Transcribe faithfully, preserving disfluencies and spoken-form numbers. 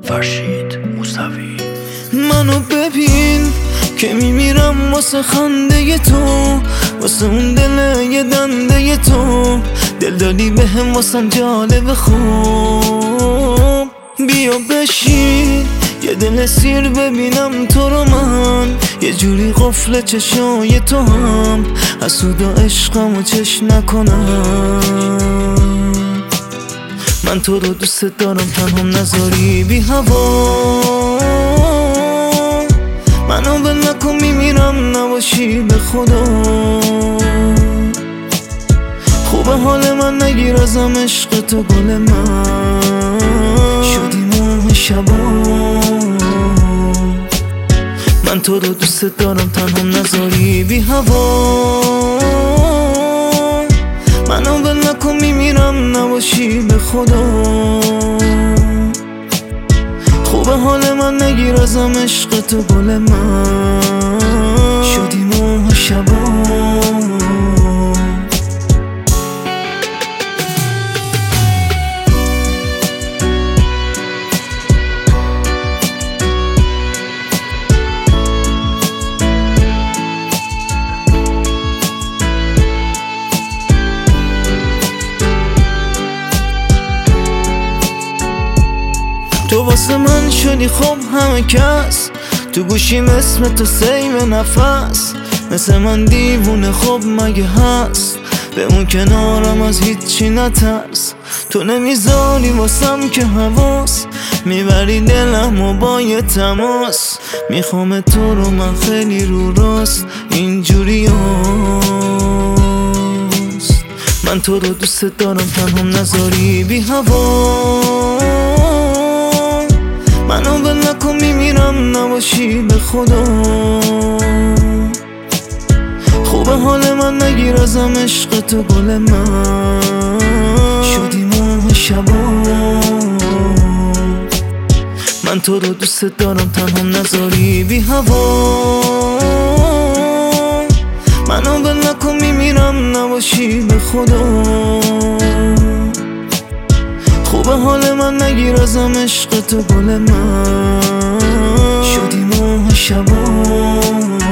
فرشید موسوی. منو ببین که میمیرم واسه خنده تو، واسه اون دل یه دنده تو. دل دادی به هم واسم جالب خوب. بیا بشین یه دل سیر ببینم تو رو من، یه جوری قفل چشای تو هم حسود و عشقم و چش نکنم. من تو رو دوست دارم تنهم نذاری بی هوا. منو بل نکن میمیرم نباشی به خدا. خوبه حال من نگیر ازم عشق تو گل من، شدی ماه شبا. من تو رو دوست دارم تنهم نذاری بی هوا. منو بل نکن میمیرم نباشی به خدا. خوبه حال من نگیر ازم عشق تو گل من، شدی ماه شبا. تو واسه من شدی خوب همه کس، تو گوشیم اسم تو سیو نفس. مثل من دیوونه خوب مگه هست، به اون کنارم از هیچی نترس. تو نمیذاری واسم که حواس، میبری دلم و با یه تماس. میخوام تو رو من خیلی رو راست، اینجوری هست. من تو رو دوست دارم تنهم نذاری بی هوا. منو بل نکن میمیرم نباشی به خدا. خوبه حال من نگیر ازم عشق تو گل من، شدی ماه شبا. من تو رو دوست دارم تنهم نذاری بی هوا. منو بل نکن میمیرم نباشی به خدا. خوبه حال من نگیر ازم عشق تو گل من، شدی ماه شبا.